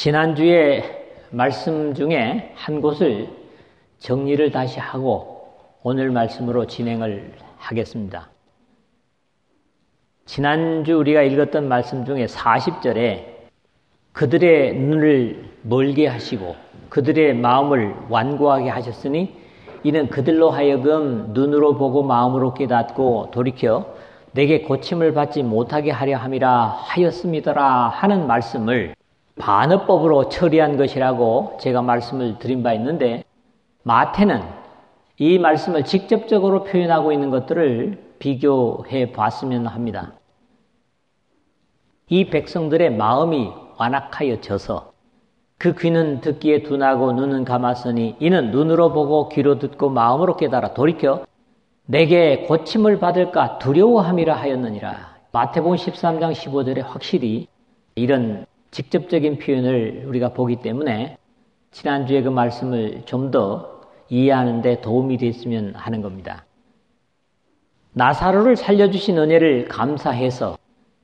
지난주에 말씀 중에 한 곳을 정리를 다시 하고 오늘 말씀으로 진행을 하겠습니다. 지난주 우리가 읽었던 말씀 중에 40절에 그들의 눈을 멀게 하시고 그들의 마음을 완고하게 하셨으니 이는 그들로 하여금 눈으로 보고 마음으로 깨닫고 돌이켜 내게 고침을 받지 못하게 하려 함이라 하였음이더라 하는 말씀을 반어법으로 처리한 것이라고 제가 말씀을 드린 바 있는데, 마태는 이 말씀을 직접적으로 표현하고 있는 것들을 비교해 봤으면 합니다. 이 백성들의 마음이 완악하여져서 그 귀는 듣기에 둔하고 눈은 감았으니 이는 눈으로 보고 귀로 듣고 마음으로 깨달아 돌이켜 내게 고침을 받을까 두려워함이라 하였느니라. 마태복음 13장 15절에 확실히 이런 직접적인 표현을 우리가 보기 때문에 지난주에 그 말씀을 좀 더 이해하는 데 도움이 됐으면 하는 겁니다. 나사로를 살려주신 은혜를 감사해서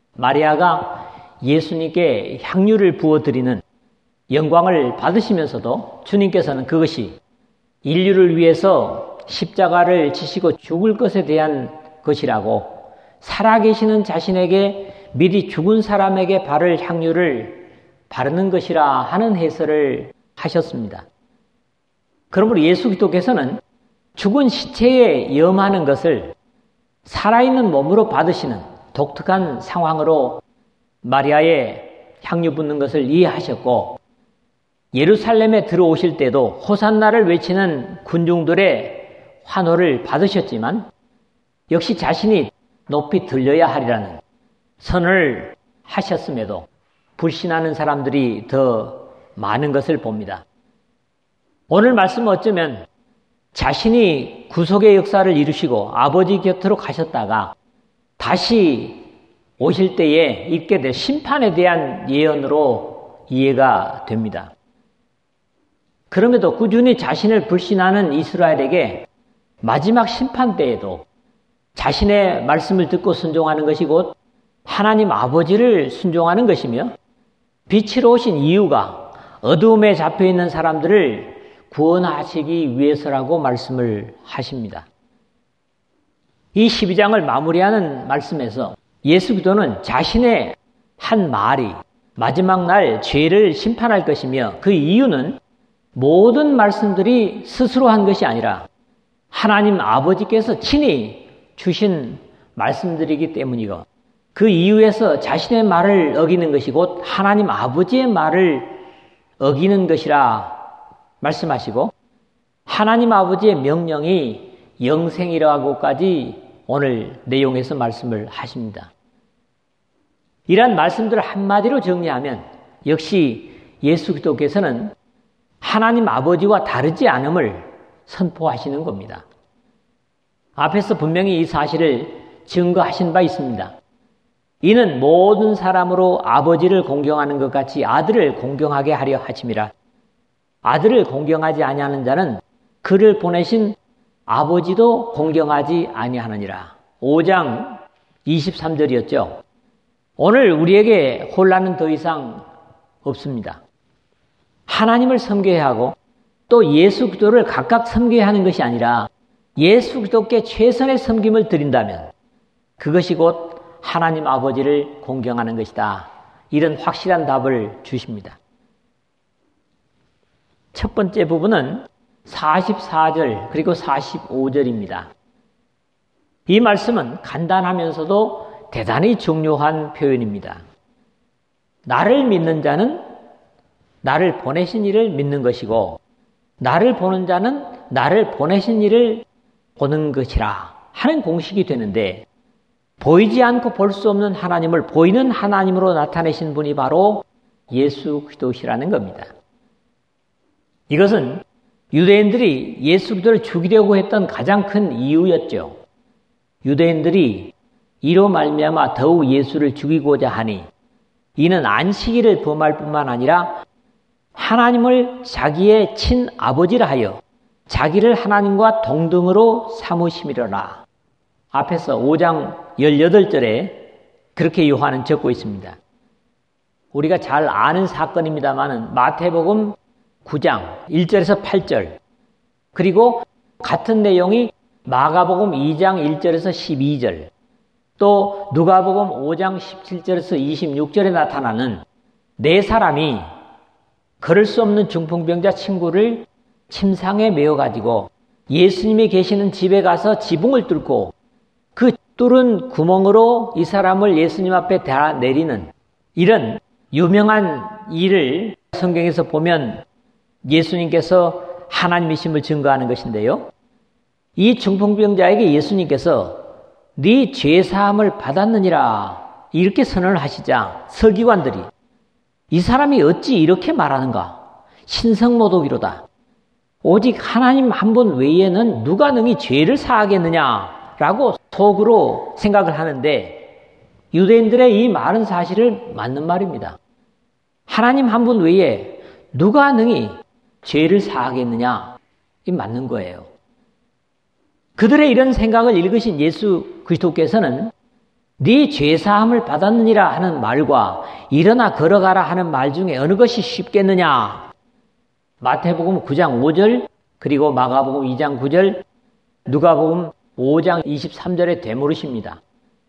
마리아가 예수님께 향유를 부어드리는 영광을 받으시면서도 주님께서는 그것이 인류를 위해서 십자가를 지시고 죽을 것에 대한 것이라고, 살아계시는 자신에게 미리 죽은 사람에게 바를 향유를 바르는 것이라 하는 해설을 하셨습니다. 그러므로 예수 그리스도께서는 죽은 시체에 염하는 것을 살아있는 몸으로 받으시는 독특한 상황으로 마리아의 향유 붓는 것을 이해하셨고, 예루살렘에 들어오실 때도 호산나를 외치는 군중들의 환호를 받으셨지만 역시 자신이 높이 들려야 하리라는 선을 하셨음에도 불신하는 사람들이 더 많은 것을 봅니다. 오늘 말씀은 어쩌면 자신이 구속의 역사를 이루시고 아버지 곁으로 가셨다가 다시 오실 때에 있게 될 심판에 대한 예언으로 이해가 됩니다. 그럼에도 꾸준히 자신을 불신하는 이스라엘에게 마지막 심판 때에도 자신의 말씀을 듣고 순종하는 것이 곧 하나님 아버지를 순종하는 것이며, 빛으로 오신 이유가 어두움에 잡혀있는 사람들을 구원하시기 위해서라고 말씀을 하십니다. 이 12장을 마무리하는 말씀에서 예수 그리스도는 자신의 한 말이 마지막 날 죄를 심판할 것이며, 그 이유는 모든 말씀들이 스스로 한 것이 아니라 하나님 아버지께서 친히 주신 말씀들이기 때문이고, 그 이유에서 자신의 말을 어기는 것이 곧 하나님 아버지의 말을 어기는 것이라 말씀하시고, 하나님 아버지의 명령이 영생이라고까지 오늘 내용에서 말씀을 하십니다. 이러한 말씀들을 한마디로 정리하면 역시 예수 그리스도께서는 하나님 아버지와 다르지 않음을 선포하시는 겁니다. 앞에서 분명히 이 사실을 증거하신 바 있습니다. 이는 모든 사람으로 아버지를 공경하는 것 같이 아들을 공경하게 하려 하심이라. 아들을 공경하지 아니하는 자는 그를 보내신 아버지도 공경하지 아니하느니라. 5장 23절이었죠. 오늘 우리에게 혼란은 더 이상 없습니다. 하나님을 섬겨야 하고 또 예수 그리스도를 각각 섬겨야 하는 것이 아니라 예수 그리스도께 최선의 섬김을 드린다면 그것이 곧 하나님 아버지를 공경하는 것이다. 이런 확실한 답을 주십니다. 첫 번째 부분은 44절 그리고 45절입니다. 이 말씀은 간단하면서도 대단히 중요한 표현입니다. 나를 믿는 자는 나를 보내신 이를 믿는 것이고, 나를 보는 자는 나를 보내신 이를 보는 것이라 하는 공식이 되는데, 보이지 않고 볼 수 없는 하나님을 보이는 하나님으로 나타내신 분이 바로 예수 그리스도시라는 겁니다. 이것은 유대인들이 예수 그리스도를 죽이려고 했던 가장 큰 이유였죠. 유대인들이 이로 말미암아 더욱 예수를 죽이고자 하니 이는 안식일을 범할 뿐만 아니라 하나님을 자기의 친아버지라 하여 자기를 하나님과 동등으로 삼으심이로라. 앞에서 5장 18절에 그렇게 요한은 적고 있습니다. 우리가 잘 아는 사건입니다만 마태복음 9장 1절에서 8절, 그리고 같은 내용이 마가복음 2장 1절에서 12절, 또 누가복음 5장 17절에서 26절에 나타나는 네 사람이 걸을 수 없는 중풍병자 친구를 침상에 메어가지고 예수님이 계시는 집에 가서 지붕을 뚫고 그 뚫은 구멍으로 이 사람을 예수님 앞에 다 내리는 이런 유명한 일을 성경에서 보면 예수님께서 하나님이심을 증거하는 것인데요. 이 중풍병자에게 예수님께서 네 죄사함을 받았느니라 이렇게 선언을 하시자 서기관들이 이 사람이 어찌 이렇게 말하는가? 신성모독이로다. 오직 하나님 한 분 외에는 누가 능히 죄를 사하겠느냐라고 속으로 생각을 하는데 유대인들의 이 말은 사실은 맞는 말입니다. 하나님 한 분 외에 누가 능히 죄를 사하겠느냐? 이 맞는 거예요. 그들의 이런 생각을 읽으신 예수 그리스도께서는 네 죄사함을 받았느니라 하는 말과 일어나 걸어가라 하는 말 중에 어느 것이 쉽겠느냐? 마태복음 9장 5절, 그리고 마가복음 2장 9절, 누가복음 5장 23절에 되물으십니다.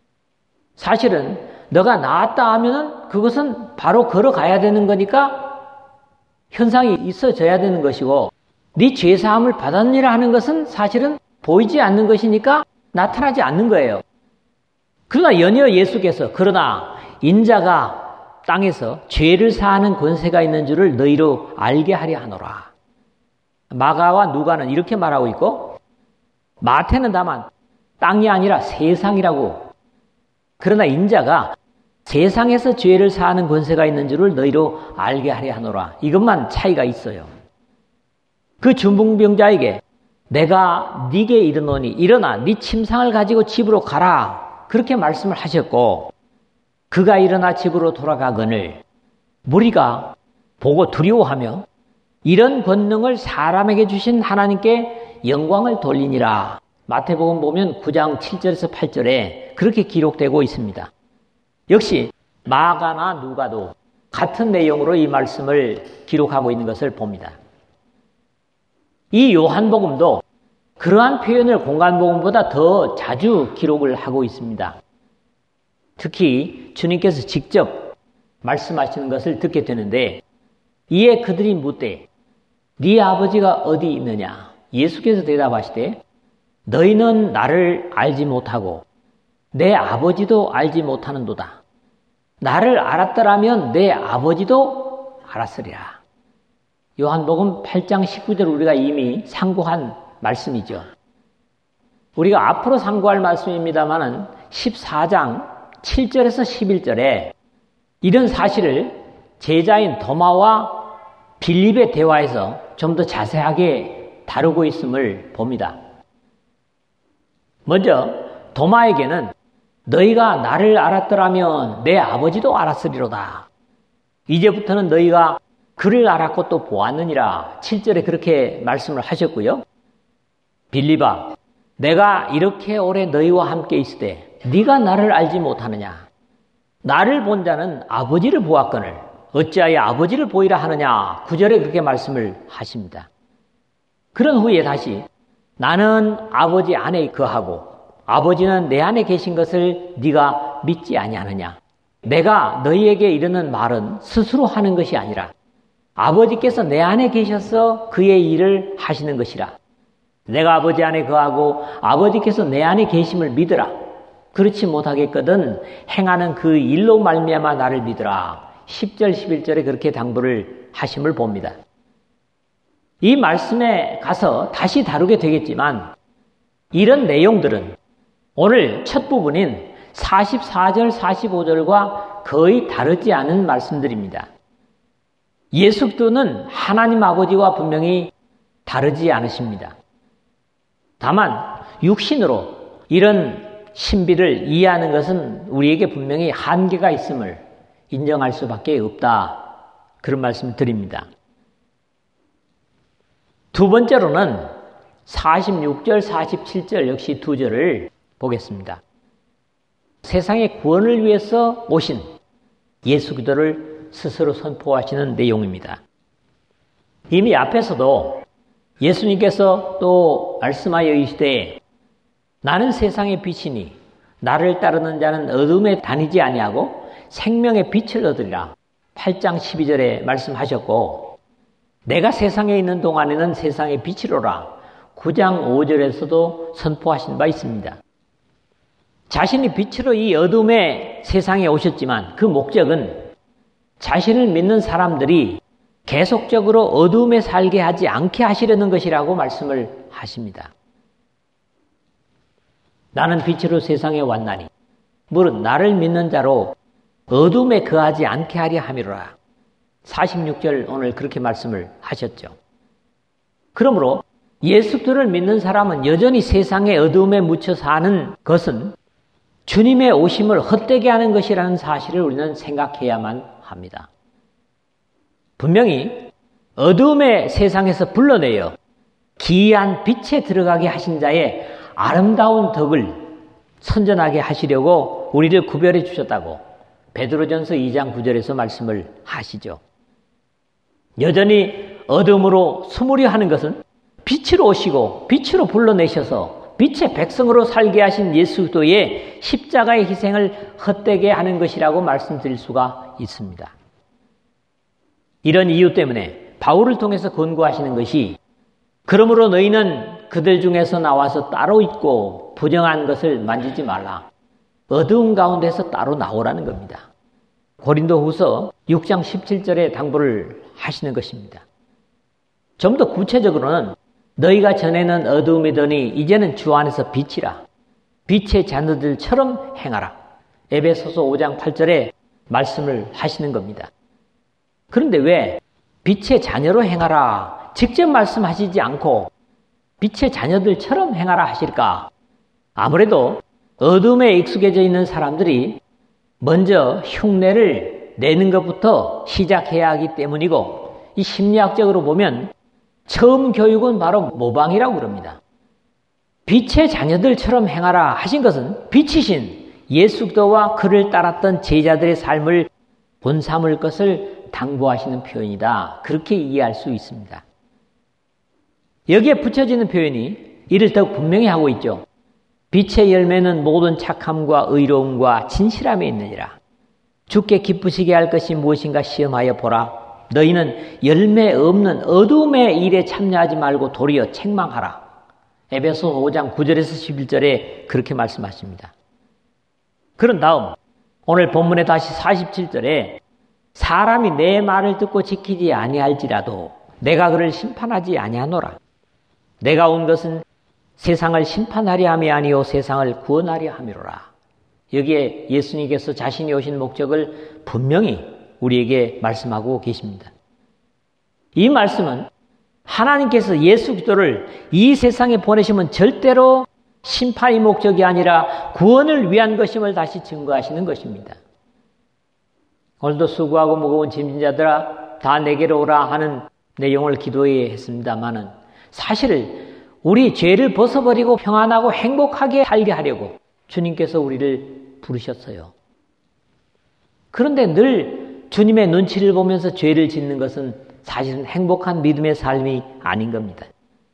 사실은 너가 나았다 하면은 그것은 바로 걸어가야 되는 거니까 현상이 있어져야 되는 것이고, 네 죄사함을 받았느니라 하는 것은 사실은 보이지 않는 것이니까 나타나지 않는 거예요. 그러나 연이어 예수께서 그러나 인자가 땅에서 죄를 사하는 권세가 있는 줄을 너희로 알게 하려 하노라. 마가와 누가는 이렇게 말하고 있고 마태는 다만 땅이 아니라 세상이라고. 그러나 인자가 세상에서 죄를 사하는 권세가 있는 줄을 너희로 알게 하려 하노라. 이것만 차이가 있어요. 그 중풍병자에게 내가 네게 이르노니 일어나 네 침상을 가지고 집으로 가라. 그렇게 말씀을 하셨고 그가 일어나 집으로 돌아가거늘 무리가 보고 두려워하며 이런 권능을 사람에게 주신 하나님께 영광을 돌리니라. 마태복음 보면 9장 7절에서 8절에 그렇게 기록되고 있습니다. 역시 마가나 누가도 같은 내용으로 이 말씀을 기록하고 있는 것을 봅니다. 이 요한복음도 그러한 표현을 공간복음보다 더 자주 기록을 하고 있습니다. 특히 주님께서 직접 말씀하시는 것을 듣게 되는데 이에 그들이 묻되 네 아버지가 어디 있느냐? 예수께서 대답하시되 너희는 나를 알지 못하고 내 아버지도 알지 못하는도다. 나를 알았더라면 내 아버지도 알았으리라. 요한복음 8장 19절 우리가 이미 상고한 말씀이죠. 우리가 앞으로 상고할 말씀입니다만은 14장 7절에서 11절에 이런 사실을 제자인 도마와 빌립의 대화에서 좀 더 자세하게 다루고 있음을 봅니다. 먼저 도마에게는 너희가 나를 알았더라면 내 아버지도 알았으리로다. 이제부터는 너희가 그를 알았고 또 보았느니라. 7절에 그렇게 말씀을 하셨고요. 빌립아, 내가 이렇게 오래 너희와 함께 있으되 네가 나를 알지 못하느냐? 나를 본 자는 아버지를 보았거늘 어찌하여 아버지를 보이라 하느냐? 9절에 그렇게 말씀을 하십니다. 그런 후에 다시 나는 아버지 안에 거하고 아버지는 내 안에 계신 것을 네가 믿지 아니하느냐? 내가 너희에게 이르는 말은 스스로 하는 것이 아니라 아버지께서 내 안에 계셔서 그의 일을 하시는 것이라. 내가 아버지 안에 거하고 아버지께서 내 안에 계심을 믿으라. 그렇지 못하겠거든 행하는 그 일로 말미암아 나를 믿으라. 10절 11절에 그렇게 당부를 하심을 봅니다. 이 말씀에 가서 다시 다루게 되겠지만 이런 내용들은 오늘 첫 부분인 44절 45절과 거의 다르지 않은 말씀들입니다. 예수 그리스도는 하나님 아버지와 분명히 다르지 않으십니다. 다만 육신으로 이런 신비를 이해하는 것은 우리에게 분명히 한계가 있음을 인정할 수밖에 없다. 그런 말씀을 드립니다. 두 번째로는 46절, 47절 역시 두 절을 보겠습니다. 세상의 구원을 위해서 오신 예수 그리스도를 스스로 선포하시는 내용입니다. 이미 앞에서도 예수님께서 또 말씀하여 이르시되 나는 세상의 빛이니 나를 따르는 자는 어둠에 다니지 아니하고 생명의 빛을 얻으리라. 8장 12절에 말씀하셨고 내가 세상에 있는 동안에는 세상의 빛이로라. 9장 5절에서도 선포하신 바 있습니다. 자신이 빛으로 이 어둠의 세상에 오셨지만 그 목적은 자신을 믿는 사람들이 계속적으로 어둠에 살게 하지 않게 하시려는 것이라고 말씀을 하십니다. 나는 빛으로 세상에 왔나니 무릇 나를 믿는 자로 어둠에 거하지 않게 하려 함이로라. 46절 오늘 그렇게 말씀을 하셨죠. 그러므로 예수 그리스도를 믿는 사람은 여전히 세상의 어둠에 묻혀 사는 것은 주님의 오심을 헛되게 하는 것이라는 사실을 우리는 생각해야만 합니다. 분명히 어둠의 세상에서 불러내어 기이한 빛에 들어가게 하신 자의 아름다운 덕을 선전하게 하시려고 우리를 구별해 주셨다고 베드로전서 2장 9절에서 말씀을 하시죠. 여전히 어둠으로 숨으려 하는 것은 빛으로 오시고 빛으로 불러내셔서 빛의 백성으로 살게 하신 예수 그리스도의 십자가의 희생을 헛되게 하는 것이라고 말씀드릴 수가 있습니다. 이런 이유 때문에 바울을 통해서 권고하시는 것이 그러므로 너희는 그들 중에서 나와서 따로 있고 부정한 것을 만지지 말라. 어두운 가운데서 따로 나오라는 겁니다. 고린도후서 6장 17절에 당부를 하시는 것입니다. 좀 더 구체적으로는 너희가 전에는 어두움이더니 이제는 주 안에서 빛이라. 빛의 자녀들처럼 행하라. 에베소서 5장 8절에 말씀을 하시는 겁니다. 그런데 왜 빛의 자녀로 행하라 직접 말씀하시지 않고 빛의 자녀들처럼 행하라 하실까? 아무래도 어둠에 익숙해져 있는 사람들이 먼저 흉내를 내는 것부터 시작해야 하기 때문이고 이 심리학적으로 보면 처음 교육은 바로 모방이라고 그럽니다. 빛의 자녀들처럼 행하라 하신 것은 빛이신 예수 그리스도와 그를 따랐던 제자들의 삶을 본삼을 것을 당부하시는 표현이다. 그렇게 이해할 수 있습니다. 여기에 붙여지는 표현이 이를 더욱 분명히 하고 있죠. 빛의 열매는 모든 착함과 의로움과 진실함에 있느니라. 주께 기쁘시게 할 것이 무엇인가 시험하여 보라. 너희는 열매 없는 어둠의 일에 참여하지 말고 도리어 책망하라. 에베소 5장 9절에서 11절에 그렇게 말씀하십니다. 그런 다음 오늘 본문에 다시 47절에 사람이 내 말을 듣고 지키지 아니할지라도 내가 그를 심판하지 아니하노라. 내가 온 것은 세상을 심판하려 함이 아니요 세상을 구원하려 함이로라. 여기에 예수님께서 자신이 오신 목적을 분명히 우리에게 말씀하고 계십니다. 이 말씀은 하나님께서 예수 그리스도를 이 세상에 보내시면 절대로 심판이 목적이 아니라 구원을 위한 것임을 다시 증거하시는 것입니다. 오늘도 수고하고 무거운 짐진 자들아 다 내게로 오라 하는 내용을 기도해 했습니다마는 사실 우리 죄를 벗어버리고 평안하고 행복하게 살게 하려고 주님께서 우리를 부르셨어요. 그런데 늘 주님의 눈치를 보면서 죄를 짓는 것은 사실은 행복한 믿음의 삶이 아닌 겁니다.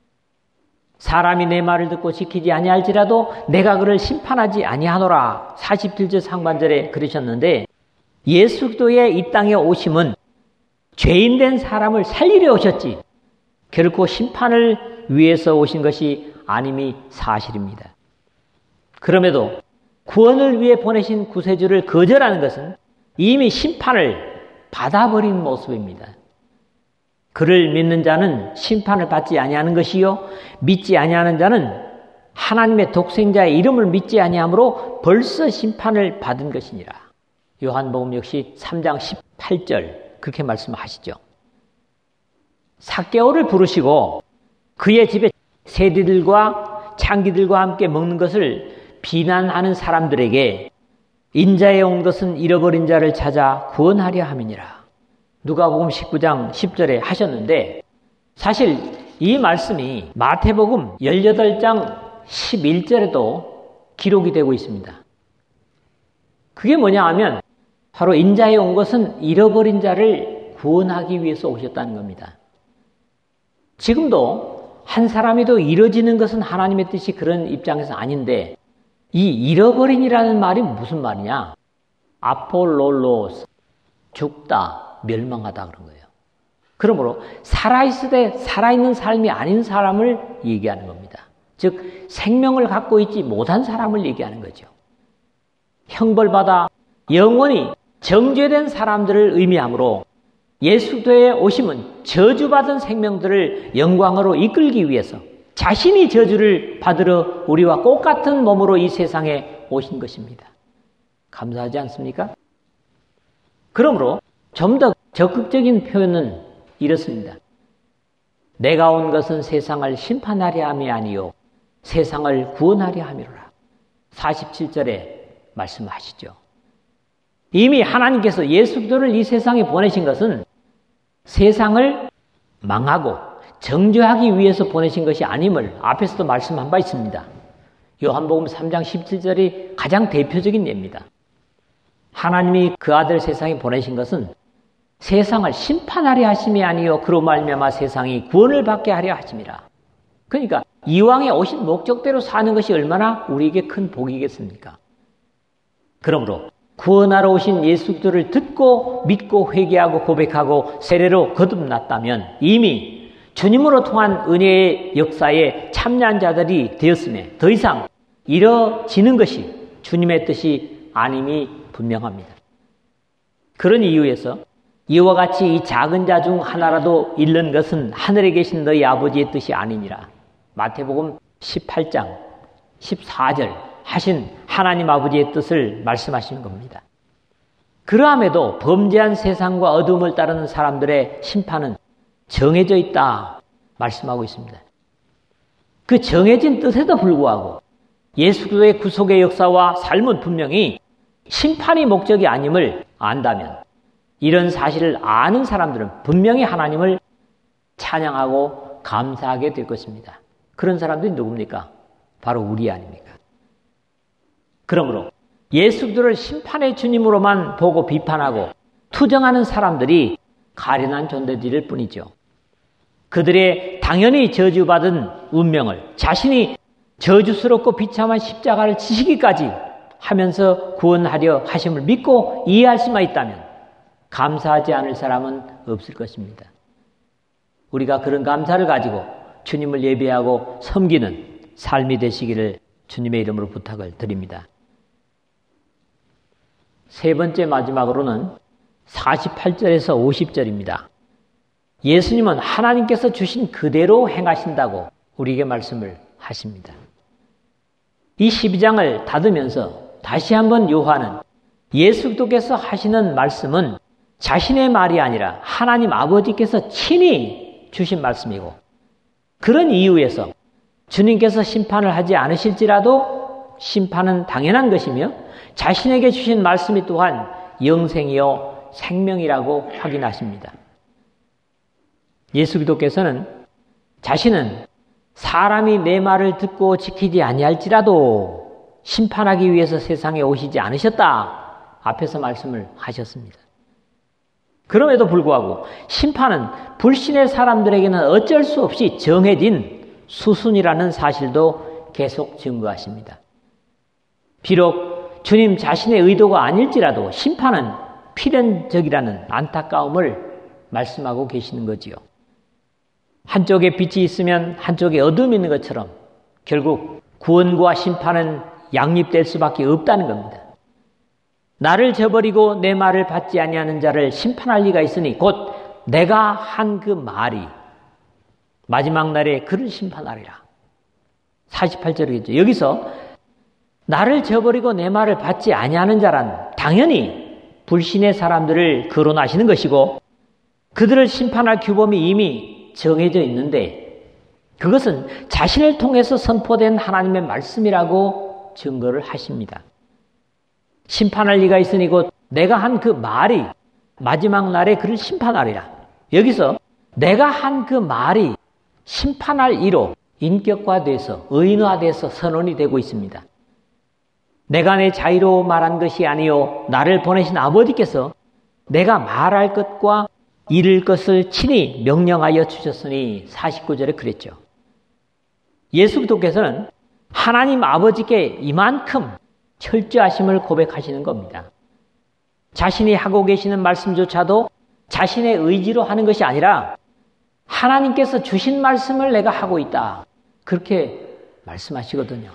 사람이 내 말을 듣고 지키지 아니할지라도 내가 그를 심판하지 아니하노라. 47절 상반절에 그러셨는데 예수 그리스도의 이 땅에 오심은 죄인된 사람을 살리려 오셨지 결코 심판을 위해서 오신 것이 아님이 사실입니다. 그럼에도 구원을 위해 보내신 구세주를 거절하는 것은 이미 심판을 받아버린 모습입니다. 그를 믿는 자는 심판을 받지 아니하는 것이요 믿지 아니하는 자는 하나님의 독생자의 이름을 믿지 아니하므로 벌써 심판을 받은 것이니라. 요한복음 역시 3장 18절 그렇게 말씀하시죠. 삭개오를 부르시고 그의 집에 세리들과 창기들과 함께 먹는 것을 비난하는 사람들에게 인자에 온 것은 잃어버린 자를 찾아 구원하려 함이니라. 누가복음 19장 10절에 하셨는데 사실 이 말씀이 마태복음 18장 11절에도 기록이 되고 있습니다. 그게 뭐냐 하면 바로 인자에 온 것은 잃어버린 자를 구원하기 위해서 오셨다는 겁니다. 지금도 한 사람이도 잃어지는 것은 하나님의 뜻이 그런 입장에서 아닌데 이 잃어버린이라는 말이 무슨 말이냐? 아폴롤로스, 죽다, 멸망하다 그런 거예요. 그러므로 살아있으되 살아있는 삶이 아닌 사람을 얘기하는 겁니다. 즉 생명을 갖고 있지 못한 사람을 얘기하는 거죠. 형벌받아 영원히 정죄된 사람들을 의미하므로 예수도에 오심은 저주받은 생명들을 영광으로 이끌기 위해서 자신이 저주를 받으러 우리와 똑같은 몸으로 이 세상에 오신 것입니다. 감사하지 않습니까? 그러므로 좀 더 적극적인 표현은 이렇습니다. 내가 온 것은 세상을 심판하려 함이 아니요 세상을 구원하려 함이로라. 47절에 말씀하시죠. 이미 하나님께서 예수 그리스도를 이 세상에 보내신 것은 세상을 망하고 정죄하기 위해서 보내신 것이 아님을 앞에서도 말씀한 바 있습니다. 요한복음 3장 17절이 가장 대표적인 예입니다. 하나님이 그 아들 세상에 보내신 것은 세상을 심판하려 하심이 아니요 그로 말미암아 세상이 구원을 받게 하려 하심이라. 그러니까 이왕에 오신 목적대로 사는 것이 얼마나 우리에게 큰 복이겠습니까? 그러므로 구원하러 오신 예수 그리스도를 듣고 믿고 회개하고 고백하고 세례로 거듭났다면 이미 주님으로 통한 은혜의 역사에 참여한 자들이 되었음에 더 이상 이뤄지는 것이 주님의 뜻이 아님이 분명합니다. 그런 이유에서 이와 같이 이 작은 자 중 하나라도 잃는 것은 하늘에 계신 너희 아버지의 뜻이 아니니라. 마태복음 18장 14절 하신 하나님 아버지의 뜻을 말씀하시는 겁니다. 그러함에도 범죄한 세상과 어둠을 따르는 사람들의 심판은 정해져 있다 말씀하고 있습니다. 그 정해진 뜻에도 불구하고 예수 그리스도의 구속의 역사와 삶은 분명히 심판이 목적이 아님을 안다면 이런 사실을 아는 사람들은 분명히 하나님을 찬양하고 감사하게 될 것입니다. 그런 사람들이 누굽니까? 바로 우리 아닙니까? 그러므로 예수 그리스도를 심판의 주님으로만 보고 비판하고 투정하는 사람들이 가련한 존재들일 뿐이죠. 그들의 당연히 저주받은 운명을 자신이 저주스럽고 비참한 십자가를 지시기까지 하면서 구원하려 하심을 믿고 이해할 수만 있다면 감사하지 않을 사람은 없을 것입니다. 우리가 그런 감사를 가지고 주님을 예배하고 섬기는 삶이 되시기를 주님의 이름으로 부탁을 드립니다. 세 번째 마지막으로는 48절에서 50절입니다. 예수님은 하나님께서 주신 그대로 행하신다고 우리에게 말씀을 하십니다. 이 12장을 닫으면서 다시 한번 요한은 예수 그리스도께서 하시는 말씀은 자신의 말이 아니라 하나님 아버지께서 친히 주신 말씀이고 그런 이유에서 주님께서 심판을 하지 않으실지라도 심판은 당연한 것이며 자신에게 주신 말씀이 또한 영생이요 생명이라고 확인하십니다. 예수 그리스도께서는 자신은 사람이 내 말을 듣고 지키지 아니할지라도 심판하기 위해서 세상에 오시지 않으셨다. 앞에서 말씀을 하셨습니다. 그럼에도 불구하고 심판은 불신의 사람들에게는 어쩔 수 없이 정해진 수순이라는 사실도 계속 증거하십니다. 비록 주님 자신의 의도가 아닐지라도 심판은 필연적이라는 안타까움을 말씀하고 계시는 거지요. 한쪽에 빛이 있으면 한쪽에 어둠이 있는 것처럼 결국 구원과 심판은 양립될 수밖에 없다는 겁니다. 나를 저버리고 내 말을 받지 아니하는 자를 심판할 리가 있으니 곧 내가 한 그 말이 마지막 날에 그를 심판하리라. 48절이겠죠. 여기서 나를 저버리고 내 말을 받지 아니하는 자란 당연히 불신의 사람들을 거론하시는 것이고 그들을 심판할 규범이 이미 정해져 있는데 그것은 자신을 통해서 선포된 하나님의 말씀이라고 증거를 하십니다. 심판할 리가 있으니 곧 내가 한 그 말이 마지막 날에 그를 심판하리라. 여기서 내가 한 그 말이 심판할 이로 인격화돼서 의인화돼서 선언이 되고 있습니다. 내가 내 자유로 말한 것이 아니요 나를 보내신 아버지께서 내가 말할 것과 이룰 것을 친히 명령하여 주셨으니 49절에 그랬죠. 예수 그리스도께서는 하나님 아버지께 이만큼 철저하심을 고백하시는 겁니다. 자신이 하고 계시는 말씀조차도 자신의 의지로 하는 것이 아니라 하나님께서 주신 말씀을 내가 하고 있다. 그렇게 말씀하시거든요.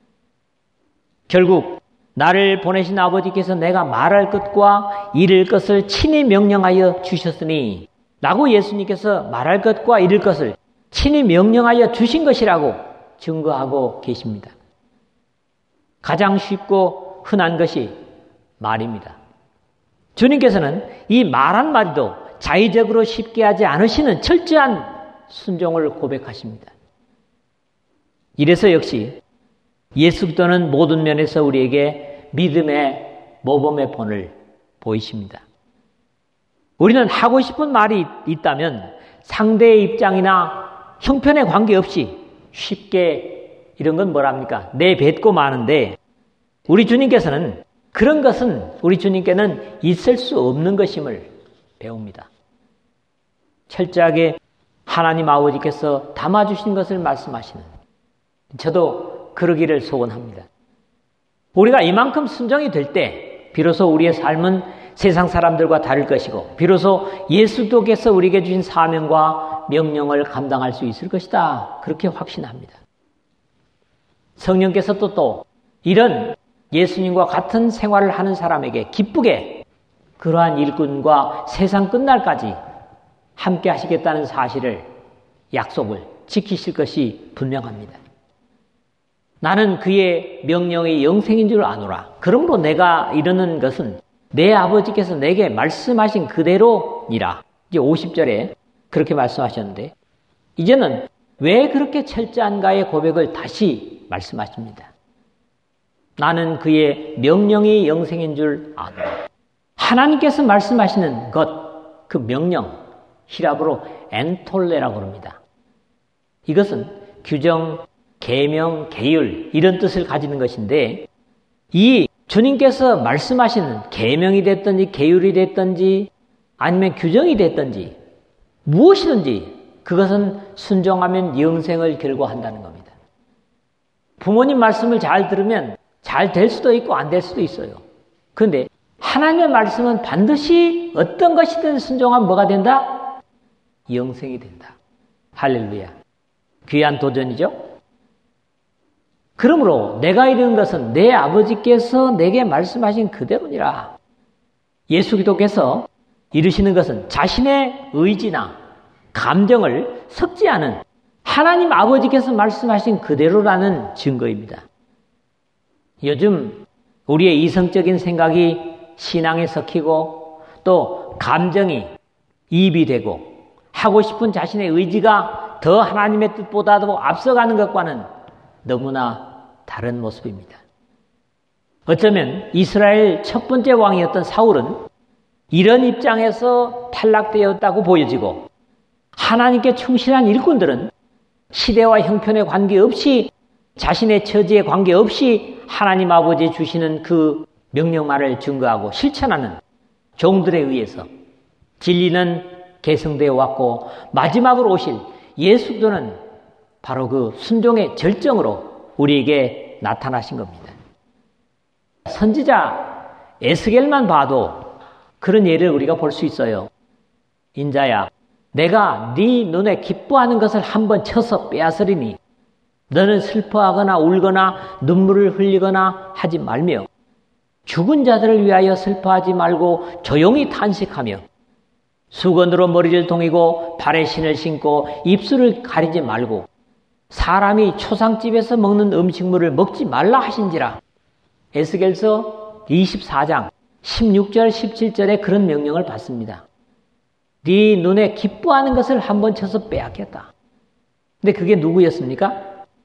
결국 나를 보내신 아버지께서 내가 말할 것과 이룰 것을 친히 명령하여 주셨으니 라고 예수님께서 말할 것과 이룰 것을 친히 명령하여 주신 것이라고 증거하고 계십니다. 가장 쉽고 흔한 것이 말입니다. 주님께서는 이 말 한마디도 자의적으로 쉽게 하지 않으시는 철저한 순종을 고백하십니다. 이래서 역시 예수 그리스도는 모든 면에서 우리에게 믿음의 모범의 본을 보이십니다. 우리는 하고 싶은 말이 있다면 상대의 입장이나 형편에 관계없이 쉽게 이런 건 뭐랍니까? 내뱉고 마는데 우리 주님께서는 그런 것은 우리 주님께는 있을 수 없는 것임을 배웁니다. 철저하게 하나님 아버지께서 담아주신 것을 말씀하시는 저도 그러기를 소원합니다. 우리가 이만큼 순종이 될 때 비로소 우리의 삶은 세상 사람들과 다를 것이고 비로소 예수께서 우리에게 주신 사명과 명령을 감당할 수 있을 것이다. 그렇게 확신합니다. 성령께서 또 이런 예수님과 같은 생활을 하는 사람에게 기쁘게 그러한 일꾼과 세상 끝날까지 함께 하시겠다는 사실을 약속을 지키실 것이 분명합니다. 나는 그의 명령의 영생인 줄 아노라. 그러므로 내가 이르는 것은 내 아버지께서 내게 말씀하신 그대로니라. 이제 50절에 그렇게 말씀하셨는데 이제는 왜 그렇게 철저한가의 고백을 다시 말씀하십니다. 나는 그의 명령이 영생인 줄 아노라. 하나님께서 말씀하시는 것, 그 명령, 히랍어로 엔톨레라고 합니다. 이것은 규정, 계명, 계율 이런 뜻을 가지는 것인데 이 주님께서 말씀하시는 계명이 됐든지 계율이 됐든지 아니면 규정이 됐든지 무엇이든지 그것은 순종하면 영생을 결과한다는 겁니다. 부모님 말씀을 잘 들으면 잘 될 수도 있고 안 될 수도 있어요. 그런데 하나님의 말씀은 반드시 어떤 것이든 순종하면 뭐가 된다? 영생이 된다. 할렐루야. 귀한 도전이죠. 그러므로 내가 이르는 것은 내 아버지께서 내게 말씀하신 그대로니라. 예수 그리스도께서 이루시는 것은 자신의 의지나 감정을 섞지 않은 하나님 아버지께서 말씀하신 그대로라는 증거입니다. 요즘 우리의 이성적인 생각이 신앙에 섞이고 또 감정이 이입이 되고 하고 싶은 자신의 의지가 더 하나님의 뜻보다도 앞서가는 것과는 너무나 다른 모습입니다. 어쩌면 이스라엘 첫 번째 왕이었던 사울은 이런 입장에서 탈락되었다고 보여지고 하나님께 충실한 일꾼들은 시대와 형편에 관계없이 자신의 처지에 관계없이 하나님 아버지 주시는 그 명령만을 증거하고 실천하는 종들에 의해서 진리는 계승되어 왔고 마지막으로 오실 예수 그리스도는 바로 그 순종의 절정으로 우리에게 나타나신 겁니다. 선지자 에스겔만 봐도 그런 예를 우리가 볼 수 있어요. 인자야, 내가 네 눈에 기뻐하는 것을 한번 쳐서 빼앗으리니 너는 슬퍼하거나 울거나 눈물을 흘리거나 하지 말며 죽은 자들을 위하여 슬퍼하지 말고 조용히 탄식하며 수건으로 머리를 동이고 발에 신을 신고 입술을 가리지 말고 사람이 초상집에서 먹는 음식물을 먹지 말라 하신지라. 에스겔서 24장 16절 17절에 그런 명령을 받습니다. 네 눈에 기뻐하는 것을 한번 쳐서 빼앗겠다. 근데 그게 누구였습니까?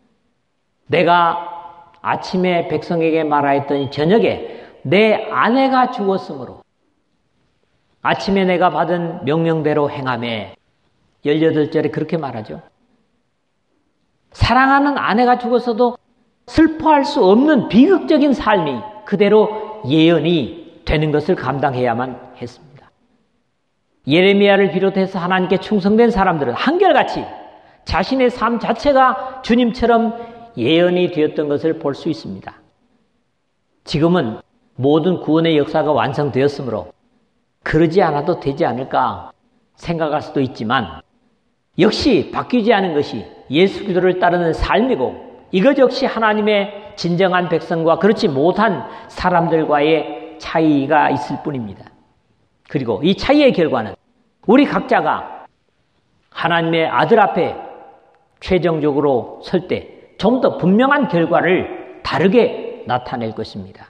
내가 아침에 백성에게 말하였더니 저녁에 내 아내가 죽었으므로 아침에 내가 받은 명령대로 행하매 18절에 그렇게 말하죠. 사랑하는 아내가 죽었어도 슬퍼할 수 없는 비극적인 삶이 그대로 예언이 되는 것을 감당해야만 했습니다. 예레미야를 비롯해서 하나님께 충성된 사람들은 한결같이 자신의 삶 자체가 주님처럼 예언이 되었던 것을 볼 수 있습니다. 지금은 모든 구원의 역사가 완성되었으므로 그러지 않아도 되지 않을까 생각할 수도 있지만 역시 바뀌지 않은 것이 예수 그리스도를 따르는 삶이고 이것 역시 하나님의 진정한 백성과 그렇지 못한 사람들과의 차이가 있을 뿐입니다. 그리고 이 차이의 결과는 우리 각자가 하나님의 아들 앞에 최종적으로 설 때 좀 더 분명한 결과를 다르게 나타낼 것입니다.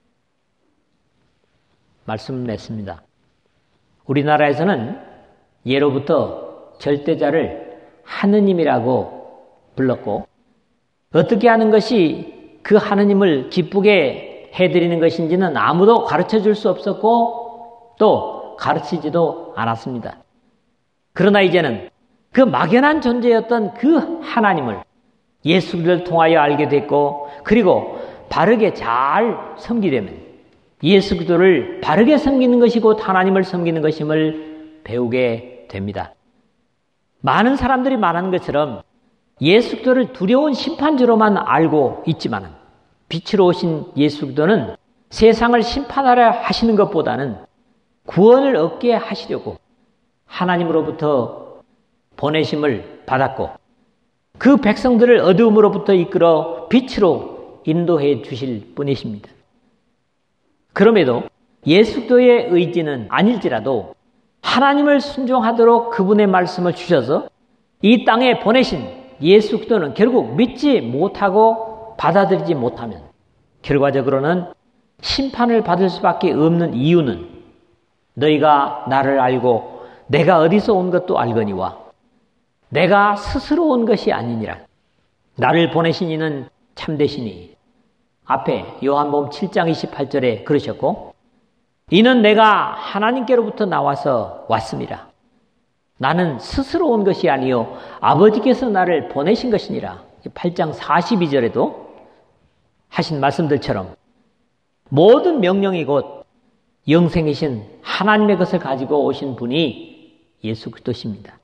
말씀 냈습니다. 우리나라에서는 예로부터 절대자를 하느님이라고 불렀고 어떻게 하는 것이 그 하느님을 기쁘게 해드리는 것인지는 아무도 가르쳐 줄 수 없었고 또 가르치지도 않았습니다. 그러나 이제는 그 막연한 존재였던 그 하나님을 예수 그리스도를 통하여 알게 됐고 그리고 바르게 잘 섬기려면 예수 그리스도를 바르게 섬기는 것이 곧 하나님을 섬기는 것임을 배우게 됩니다. 많은 사람들이 말하는 것처럼 예수 그리스도를 두려운 심판주로만 알고 있지만 빛으로 오신 예수 그리스도는 세상을 심판하려 하시는 것보다는 구원을 얻게 하시려고 하나님으로부터 보내심을 받았고 그 백성들을 어두움으로부터 이끌어 빛으로 인도해 주실 분이십니다. 그럼에도 예수 그리스도의 의지는 아닐지라도 하나님을 순종하도록 그분의 말씀을 주셔서 이 땅에 보내신 예수 그리스도는 결국 믿지 못하고 받아들이지 못하면 결과적으로는 심판을 받을 수밖에 없는 이유는 너희가 나를 알고 내가 어디서 온 것도 알거니와 내가 스스로 온 것이 아니니라. 나를 보내신 이는 참되시니 앞에 요한복음 7장 28절에 그러셨고 이는 내가 하나님께로부터 나와서 왔습니다. 나는 스스로 온 것이 아니요 아버지께서 나를 보내신 것이니라. 8장 42절에도 하신 말씀들처럼 모든 명령이 곧 영생이신 하나님의 것을 가지고 오신 분이 예수 그리스도십니다.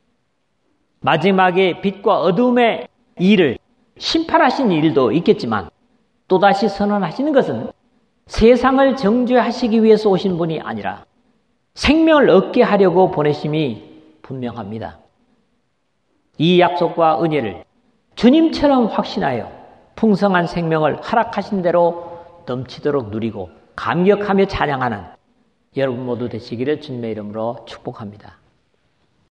마지막에 빛과 어두움의 일을 심판하신 일도 있겠지만 또다시 선언하시는 것은 세상을 정죄하시기 위해서 오신 분이 아니라 생명을 얻게 하려고 보내심이 분명합니다. 이 약속과 은혜를 주님처럼 확신하여 풍성한 생명을 허락하신 대로 넘치도록 누리고 감격하며 찬양하는 여러분 모두 되시기를 주님의 이름으로 축복합니다.